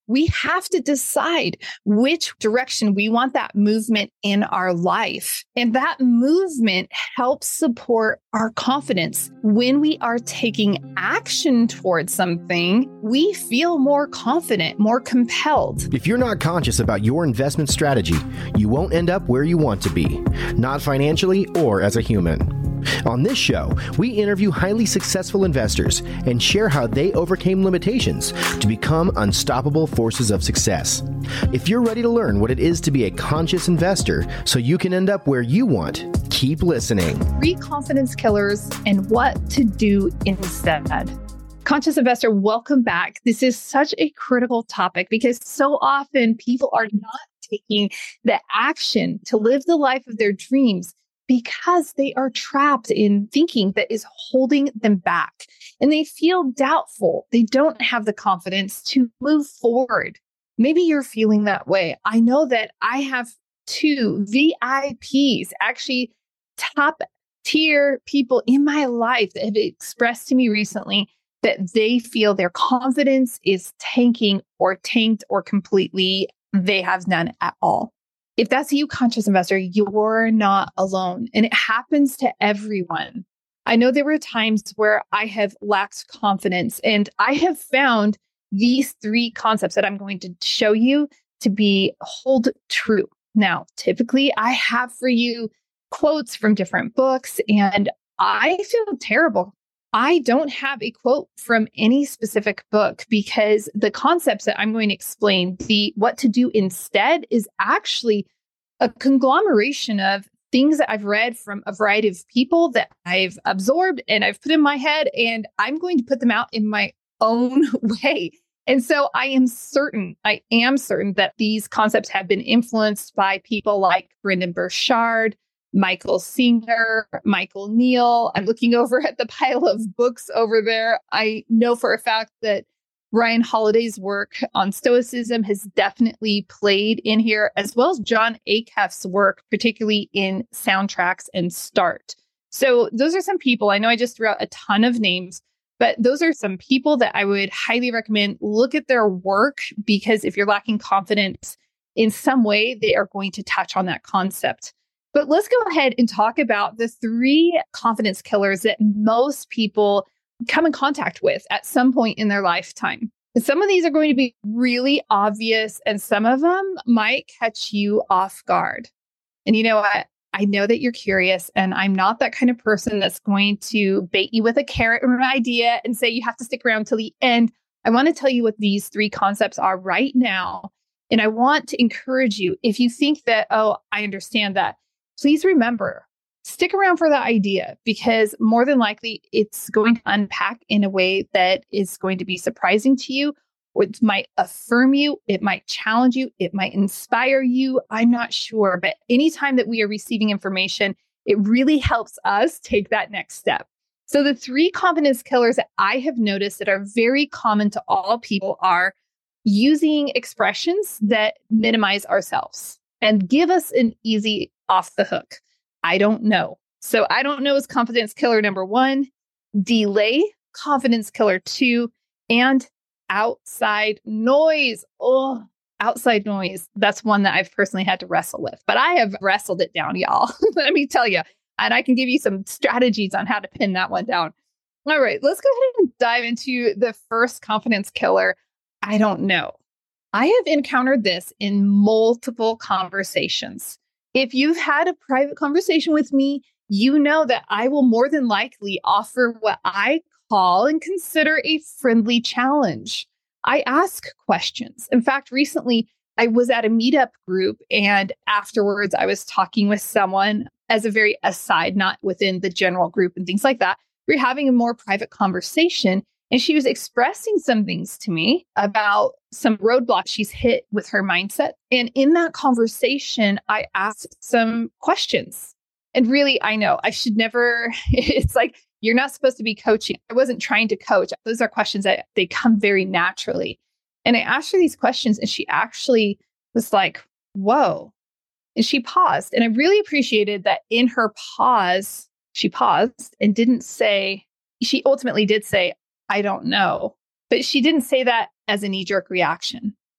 we have to decide which direction we want that movement in our life. And that movement helps support our confidence. When we are taking action towards something, we feel more confident, more compelled. If you're not conscious about your investment strategy, you won't end up where you want to be, not financially or as a human. On this show, we interview highly successful investors and share how they overcame limitations to become unstoppable forces of success. If you're ready to learn what it is to be a conscious investor so you can end up where you want, keep listening. 3 confidence killers and what to do instead. Conscious investor, welcome back. This is such a critical topic because so often people are not taking the action to live the life of their dreams because they are trapped in thinking that is holding them back. And they feel doubtful. They don't have the confidence to move forward. Maybe you're feeling that way. I know that I have 2 VIPs, actually top tier people in my life that have expressed to me recently that they feel their confidence is tanking or tanked or completely they have none at all. If that's you, conscious investor, you're not alone. And it happens to everyone. I know there were times where I have lacked confidence, and I have found these 3 concepts that I'm going to show you to hold true. Now, typically I have for you quotes from different books, and I feel terrible. I don't have a quote from any specific book because the concepts that I'm going to explain, what to do instead, is actually a conglomeration of things that I've read from a variety of people that I've absorbed and I've put in my head, and I'm going to put them out in my own way. And so I am certain that these concepts have been influenced by people like Brendon Burchard, Michael Singer, Michael Neal. I'm looking over at the pile of books over there. I know for a fact that Ryan Holiday's work on Stoicism has definitely played in here, as well as John Acuff's work, particularly in Soundtracks and Start. So those are some people. I know I just threw out a ton of names, but those are some people that I would highly recommend look at their work, because if you're lacking confidence in some way, they are going to touch on that concept. But let's go ahead and talk about the 3 confidence killers that most people come in contact with at some point in their lifetime. Some of these are going to be really obvious, and some of them might catch you off guard. And you know what? I know that you're curious, and I'm not that kind of person that's going to bait you with a carrot or an idea and say you have to stick around till the end. I want to tell you what these 3 concepts are right now. And I want to encourage you, if you think that, oh, I understand that, please remember, stick around for the idea, because more than likely it's going to unpack in a way that is going to be surprising to you, or it might affirm you, it might challenge you, it might inspire you. I'm not sure. But anytime that we are receiving information, it really helps us take that next step. So the 3 confidence killers that I have noticed that are very common to all people are using expressions that minimize ourselves and give us an easy off the hook. I don't know. So I don't know is confidence killer number 1, delay, confidence killer 2, and outside noise. Oh, outside noise. That's one that I've personally had to wrestle with, but I have wrestled it down, y'all. Let me tell you. And I can give you some strategies on how to pin that one down. All right, let's go ahead and dive into the first confidence killer. I don't know. I have encountered this in multiple conversations. If you've had a private conversation with me, you know that I will more than likely offer what I call and consider a friendly challenge. I ask questions. In fact, recently I was at a meetup group, and afterwards I was talking with someone as a very aside, not within the general group and things like that. We were having a more private conversation, and she was expressing some things to me about some roadblocks she's hit with her mindset. And in that conversation, I asked some questions. And really, I know I should never, it's like, you're not supposed to be coaching. I wasn't trying to coach. Those are questions that they come very naturally. And I asked her these questions, and she actually was like, whoa. And she paused. And I really appreciated that in her pause, she paused and didn't say, she ultimately did say, I don't know. But she didn't say that as a knee-jerk reaction.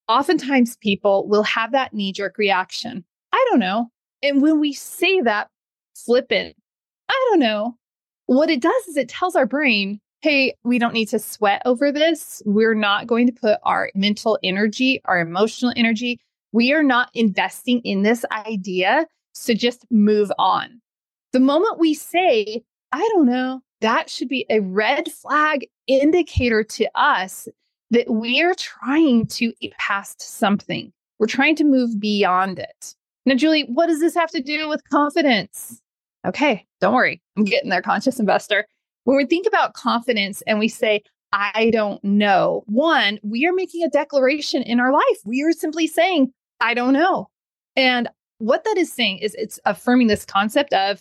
Oftentimes people will have that knee-jerk reaction. I don't know. And when we say that flippant, I don't know, what it does is it tells our brain, hey, we don't need to sweat over this. We're not going to put our mental energy, our emotional energy. We are not investing in this idea. So just move on. The moment we say, I don't know, that should be a red flag indicator to us that we are trying to get past something. We're trying to move beyond it. Now, Julie, what does this have to do with confidence? Okay, don't worry. I'm getting there, conscious investor. When we think about confidence and we say, I don't know, one, we are making a declaration in our life. We are simply saying, I don't know. And what that is saying is it's affirming this concept of,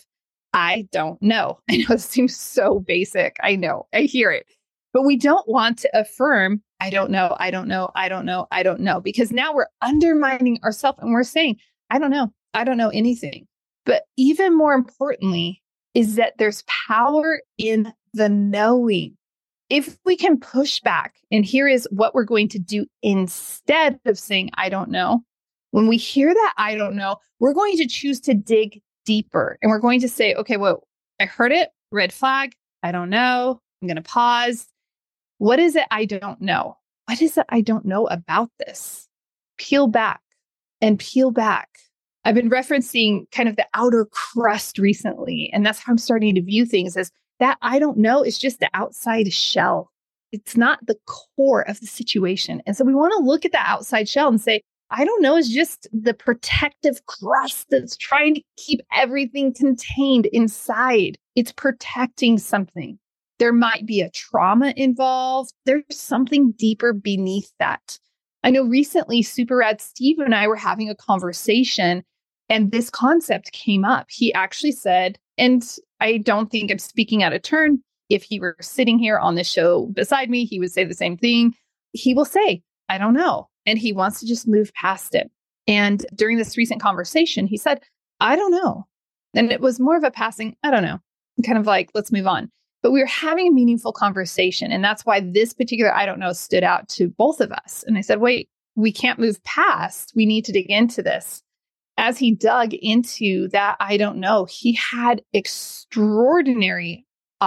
I don't know. I know it seems so basic. I know, I hear it. But we don't want to affirm, I don't know, I don't know, I don't know, I don't know, because now we're undermining ourselves and we're saying, I don't know anything. But even more importantly is that there's power in the knowing. If we can push back, and here is what we're going to do instead of saying, I don't know. When we hear that, I don't know, we're going to choose to dig deeper. And we're going to say, okay, well, I heard it, red flag, I don't know. I'm going to pause. What is it I don't know? What is it I don't know about this? Peel back and peel back. I've been referencing kind of the outer crust recently, and that's how I'm starting to view things as that I don't know is just the outside shell. It's not the core of the situation. And so we want to look at the outside shell and say, I don't know is just the protective crust that's trying to keep everything contained inside. It's protecting something. There might be a trauma involved. There's something deeper beneath that. I know recently, Super Rad Steve and I were having a conversation and this concept came up. He actually said, and I don't think I'm speaking out of turn. If he were sitting here on the show beside me, he would say the same thing. He will say, I don't know. And he wants to just move past it. And during this recent conversation, he said, I don't know. And it was more of a passing, I don't know, kind of like, let's move on. But we were having a meaningful conversation. And that's why this particular I don't know stood out to both of us. And I said, wait, we can't move past. We need to dig into this. As he dug into that I don't know, he had extraordinary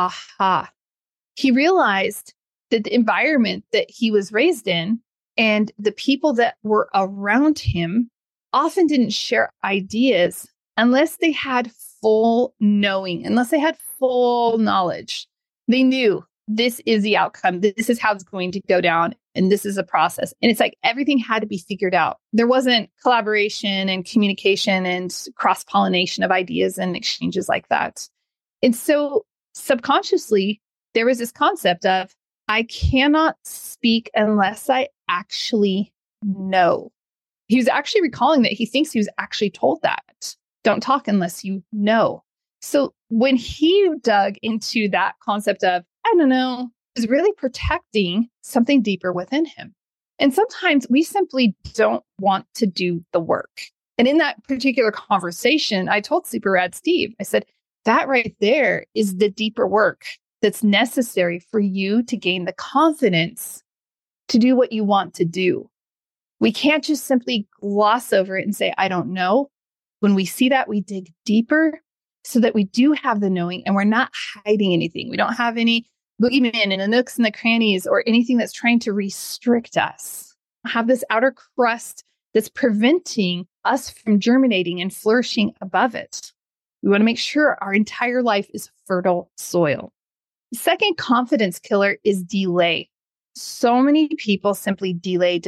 aha. He realized that the environment that he was raised in and the people that were around him often didn't share ideas unless they had full knowing, unless they had full knowledge. They knew this is the outcome. This is how it's going to go down. And this is a process. And it's like everything had to be figured out. There wasn't collaboration and communication and cross-pollination of ideas and exchanges like that. And so subconsciously, there was this concept of, I cannot speak unless I actually know. He was actually recalling that he thinks he was actually told that. Don't talk unless you know. So when he dug into that concept of, I don't know, is really protecting something deeper within him. And sometimes we simply don't want to do the work. And in that particular conversation, I told Super Rad Steve, I said, that right there is the deeper work that's necessary for you to gain the confidence to do what you want to do. We can't just simply gloss over it and say, I don't know. When we see that, we dig deeper so that we do have the knowing and we're not hiding anything. We don't have any boogeyman in the nooks and the crannies or anything that's trying to restrict us. Have this outer crust that's preventing us from germinating and flourishing above it. We want to make sure our entire life is fertile soil. The second confidence killer is delay. So many people simply delay.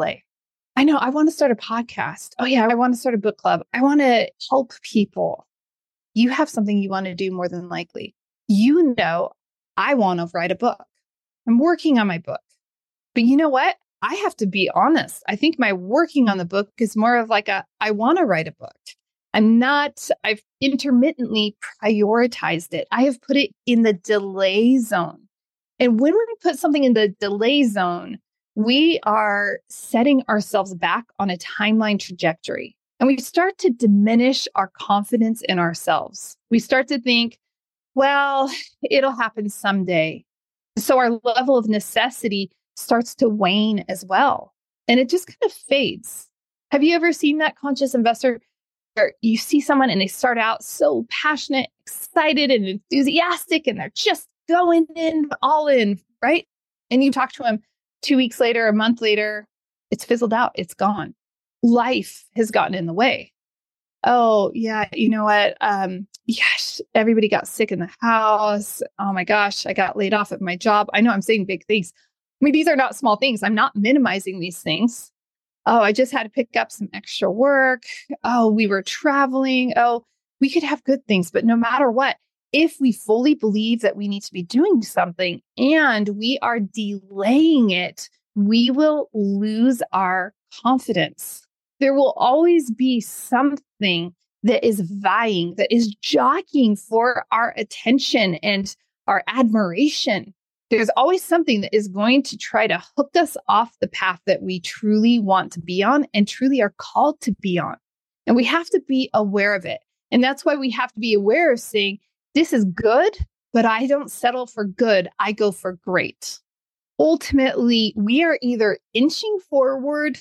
I know, I want to start a podcast. Oh yeah, I want to start a book club. I want to help people. You have something you want to do more than likely. You know, I want to write a book. I'm working on my book. But you know what? I have to be honest. I think my working on the book is more of like I want to write a book. I've intermittently prioritized it. I have put it in the delay zone. And when we put something in the delay zone, we are setting ourselves back on a timeline trajectory. And we start to diminish our confidence in ourselves. We start to think, well, it'll happen someday. So our level of necessity starts to wane as well. and it just kind of fades. Have you ever seen that conscious investor where you see someone and they start out so passionate, excited, and enthusiastic, and they're just going in, all in, right? And you talk to them 2 weeks later, a month later, it's fizzled out, it's gone. Life has gotten in the way. Oh, yeah, you know what? Yes, everybody got sick in the house. Oh my gosh, I got laid off at my job. I know I'm saying big things. I mean, these are not small things. I'm not minimizing these things. Oh, I just had to pick up some extra work. Oh, we were traveling. Oh, we could have good things, but no matter what, if we fully believe that we need to be doing something and we are delaying it, we will lose our confidence. There will always be something that is vying, that is jockeying for our attention and our admiration. There's always something that is going to try to hook us off the path that we truly want to be on and truly are called to be on. And we have to be aware of it. And that's why we have to be aware of saying, this is good, but I don't settle for good. I go for great. Ultimately, we are either inching forward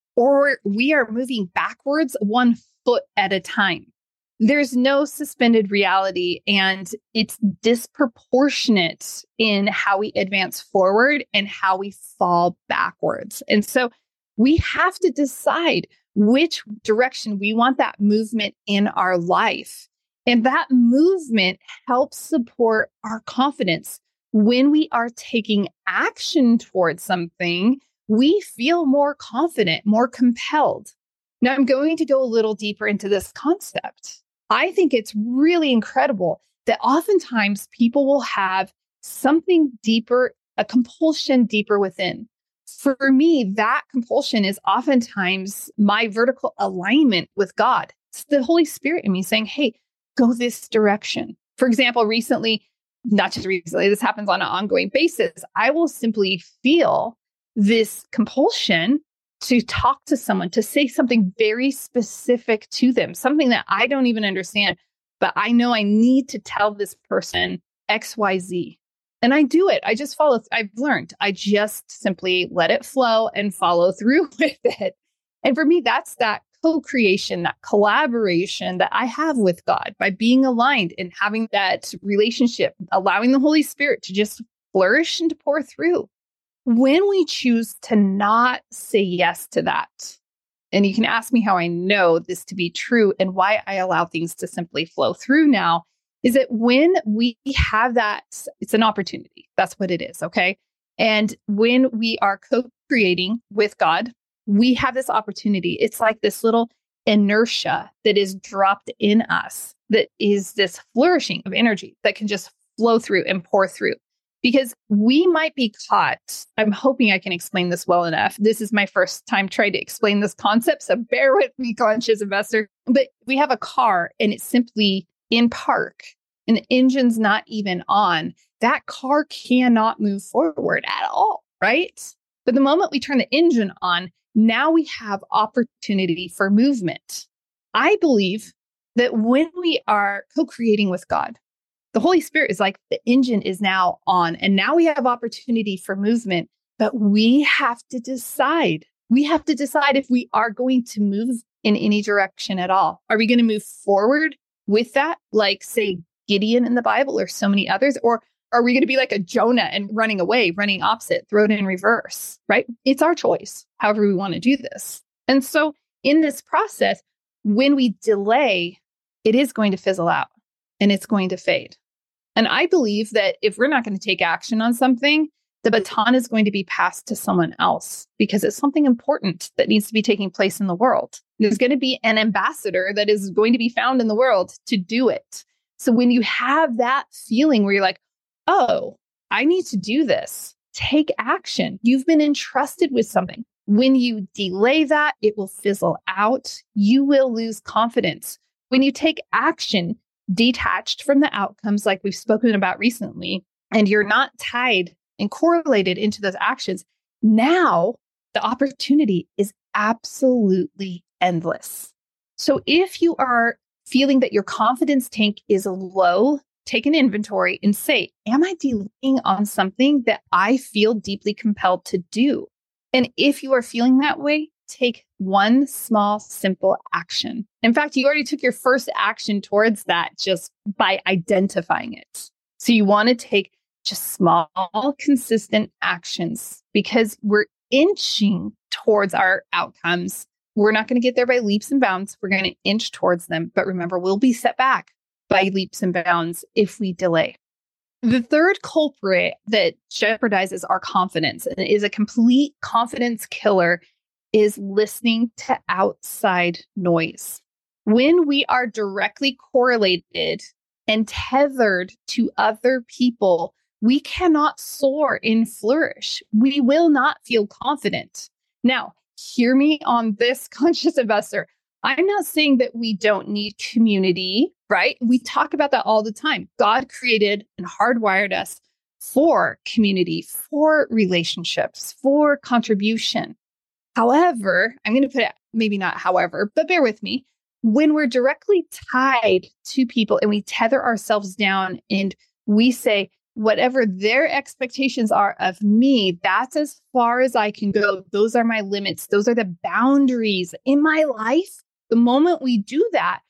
or we are moving backwards 1 foot at a time. There's no suspended reality, and it's disproportionate in how we advance forward and how we fall backwards. And so we have to decide which direction we want that movement in our life. And that movement helps support our confidence. When we are taking action towards something, we feel more confident, more compelled. Now, I'm going to go a little deeper into this concept. I think it's really incredible that oftentimes people will have something deeper, a compulsion deeper within. For me, that compulsion is oftentimes my vertical alignment with God. It's the Holy Spirit in me saying, hey, go this direction. For example, recently, not just recently, this happens on an ongoing basis. I will simply feel this compulsion to talk to someone, to say something very specific to them, something that I don't even understand, but I know I need to tell this person X, Y, Z. And I do it. I just follow. I've learned. I just simply let it flow and follow through with it. And for me, that's that co-creation, that collaboration that I have with God by being aligned and having that relationship, allowing the Holy Spirit to just flourish and to pour through. When we choose to not say yes to that, and you can ask me how I know this to be true and why I allow things to simply flow through now, is that when we have that, it's an opportunity. That's what it is, okay? And when we are co-creating with God, we have this opportunity. It's like this little inertia that is dropped in us, that is this flourishing of energy that can just flow through and pour through. Because we might be caught. I'm hoping I can explain this well enough. This is my first time trying to explain this concept, so bear with me, conscious investor. But we have a car and it's simply in park and the engine's not even on. That car cannot move forward at all, right? But the moment we turn the engine on, now we have opportunity for movement. I believe that when we are co-creating with God, the Holy Spirit is like the engine is now on, and now we have opportunity for movement, but we have to decide. We have to decide if we are going to move in any direction at all. Are we going to move forward with that, like, say, Gideon in the Bible or so many others? Or are we going to be like a Jonah and running away, running opposite, throw it in reverse, right? It's our choice, however we want to do this. And so in this process, when we delay, it is going to fizzle out and it's going to fade. And I believe that if we're not going to take action on something, the baton is going to be passed to someone else because it's something important that needs to be taking place in the world. There's going to be an ambassador that is going to be found in the world to do it. So when you have that feeling where you're like, oh, I need to do this, take action. You've been entrusted with something. When you delay that, it will fizzle out. You will lose confidence. When you take action, detached from the outcomes like we've spoken about recently, and you're not tied and correlated into those actions, now the opportunity is absolutely endless. So if you are feeling that your confidence tank is low, take an inventory and say, am I delaying on something that I feel deeply compelled to do? And if you are feeling that way, take one small, simple action. In fact, you already took your first action towards that just by identifying it. So you want to take just small, consistent actions because we're inching towards our outcomes. We're not going to get there by leaps and bounds. We're going to inch towards them. But remember, we'll be set back by leaps and bounds if we delay. The third culprit that jeopardizes our confidence and is a complete confidence killer is listening to outside noise. When we are directly correlated and tethered to other people, we cannot soar and flourish. We will not feel confident. Now, hear me on this, conscious investor. I'm not saying that we don't need community, right? We talk about that all the time. God created and hardwired us for community, for relationships, for contribution. However, I'm going to put it, maybe not however, but bear with me. When we're directly tied to people and we tether ourselves down and we say, whatever their expectations are of me, that's as far as I can go. Those are my limits. Those are the boundaries in my life. The moment we do that,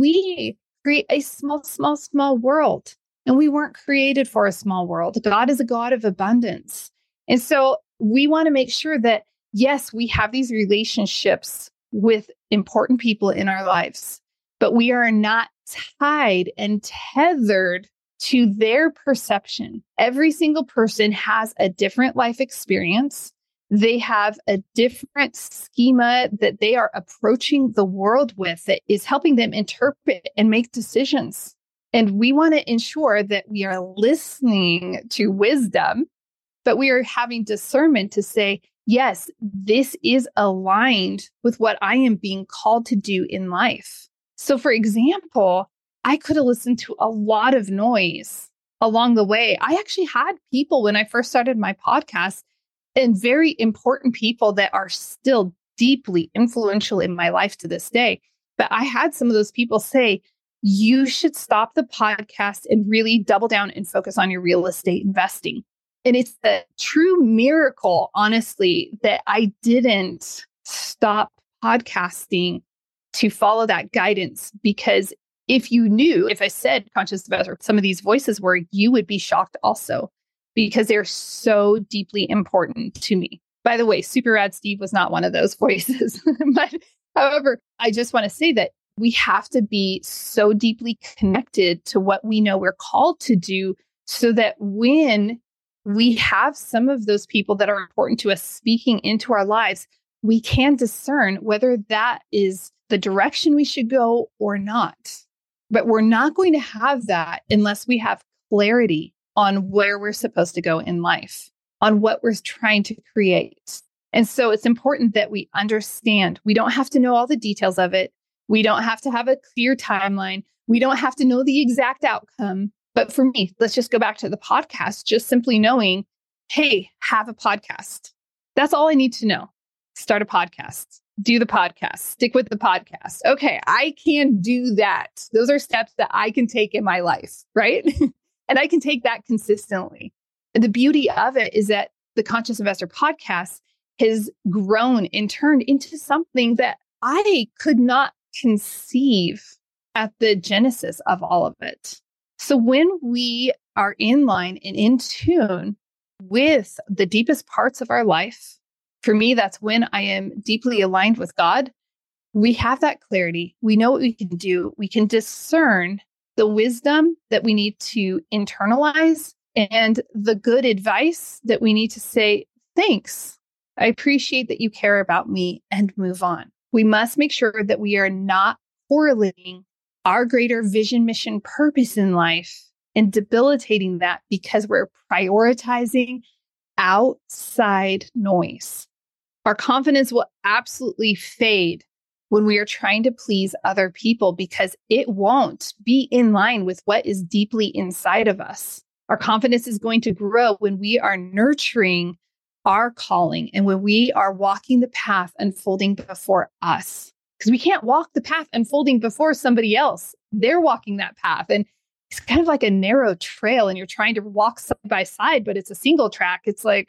we create a small world. And we weren't created for a small world. God is a God of abundance. And so we want to make sure that, yes, we have these relationships with important people in our lives, but we are not tied and tethered to their perception. Every single person has a different life experience. They have a different schema that they are approaching the world with that is helping them interpret and make decisions. And we want to ensure that we are listening to wisdom, but we are having discernment to say, yes, this is aligned with what I am being called to do in life. So for example, I could have listened to a lot of noise along the way. I actually had people when I first started my podcast and very important people that are still deeply influential in my life to this day. But I had some of those people say, you should stop the podcast and really double down and focus on your real estate investing. And it's a true miracle, honestly, that I didn't stop podcasting to follow that guidance. Because if I said conscious investor, some of these voices were, you would be shocked also, because they're so deeply important to me. By the way, Super Rad Steve was not one of those voices. But however, I just want to say that we have to be so deeply connected to what we know we're called to do so that when we have some of those people that are important to us speaking into our lives, we can discern whether that is the direction we should go or not. But we're not going to have that unless we have clarity on where we're supposed to go in life, on what we're trying to create. And so it's important that we understand. We don't have to know all the details of it. We don't have to have a clear timeline. We don't have to know the exact outcome. But for me, let's just go back to the podcast, just simply knowing, hey, have a podcast. That's all I need to know. Start a podcast, do the podcast, stick with the podcast. Okay, I can do that. Those are steps that I can take in my life, right? And I can take that consistently. And the beauty of it is that the Conscious Investor podcast has grown and turned into something that I could not conceive at the genesis of all of it. So when we are in line and in tune with the deepest parts of our life, for me, that's when I am deeply aligned with God. We have that clarity. We know what we can do. We can discern the wisdom that we need to internalize and the good advice that we need to say, thanks. I appreciate that you care about me, and move on. We must make sure that we are not correlating our greater vision, mission, purpose in life and debilitating that because we're prioritizing outside noise. Our confidence will absolutely fade when we are trying to please other people because it won't be in line with what is deeply inside of us. Our confidence is going to grow when we are nurturing our calling and when we are walking the path unfolding before us. Because we can't walk the path unfolding before somebody else. They're walking that path. And it's kind of like a narrow trail and you're trying to walk side by side, but it's a single track. It's like,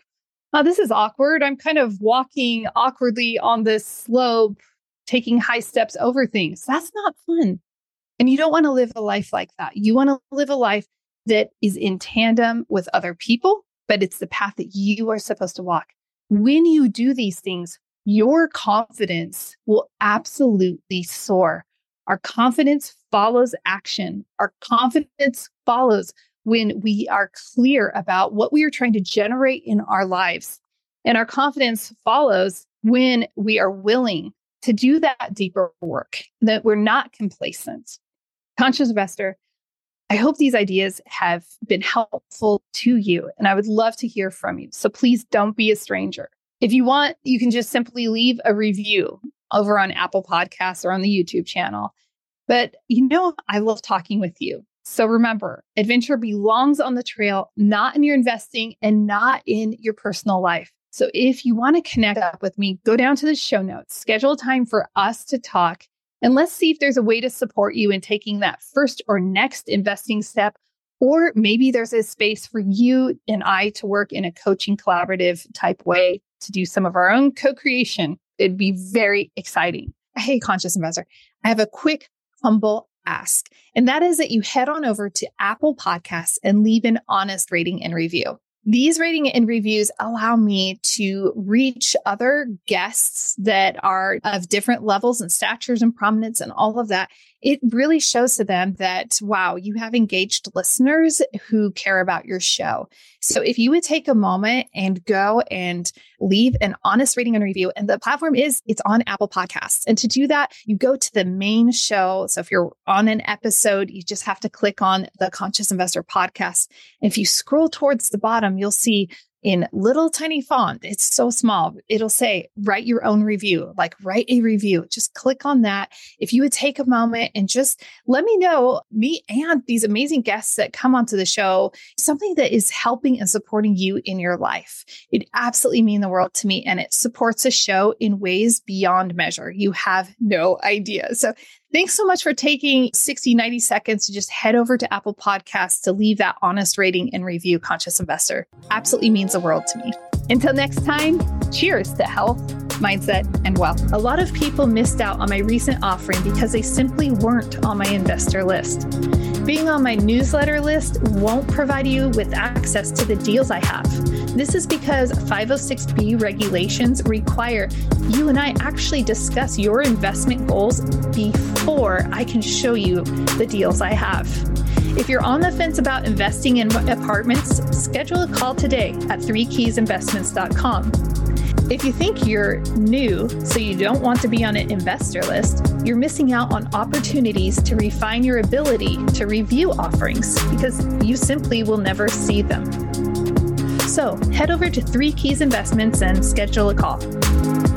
oh, this is awkward. I'm kind of walking awkwardly on this slope, taking high steps over things. That's not fun. And you don't want to live a life like that. You want to live a life that is in tandem with other people, but it's the path that you are supposed to walk. When you do these things, your confidence will absolutely soar. Our confidence follows action. Our confidence follows when we are clear about what we are trying to generate in our lives. And our confidence follows when we are willing to do that deeper work, that we're not complacent. Conscious Investor, I hope these ideas have been helpful to you, and I would love to hear from you. So please don't be a stranger. If you want, you can just simply leave a review over on Apple Podcasts or on the YouTube channel. But I love talking with you. So remember, adventure belongs on the trail, not in your investing and not in your personal life. So if you want to connect up with me, go down to the show notes, schedule a time for us to talk, and let's see if there's a way to support you in taking that first or next investing step. Or maybe there's a space for you and I to work in a coaching collaborative type way to do some of our own co-creation. It'd be very exciting. Hey, Conscious Investor, I have a quick, humble ask, and that is that you head on over to Apple Podcasts and leave an honest rating and review. These rating and reviews allow me to reach other guests that are of different levels and statures and prominence and all of that. It really shows to them that, wow, you have engaged listeners who care about your show. So if you would take a moment and go and leave an honest rating and review, and the platform it's on Apple Podcasts. And to do that, you go to the main show. So if you're on an episode, you just have to click on the Conscious Investor podcast. And if you scroll towards the bottom, you'll see in little tiny font, it's so small, it'll say, write your own review, like write a review. Just click on that. If you would take a moment and just let me know, me and these amazing guests that come onto the show, something that is helping and supporting you in your life. It absolutely means the world to me, and it supports the show in ways beyond measure. You have no idea. So thanks so much for taking 60, 90 seconds to just head over to Apple Podcasts to leave that honest rating and review, Conscious Investor. Absolutely means the world to me. Until next time, cheers to health, mindset, and wealth. A lot of people missed out on my recent offering because they simply weren't on my investor list. Being on my newsletter list won't provide you with access to the deals I have. This is because 506B regulations require you and I actually discuss your investment goals before I can show you the deals I have. If you're on the fence about investing in apartments, schedule a call today at 3keysinvestments.com. If you think you're new, so you don't want to be on an investor list, you're missing out on opportunities to refine your ability to review offerings because you simply will never see them. So head over to 3Keys Investments and schedule a call.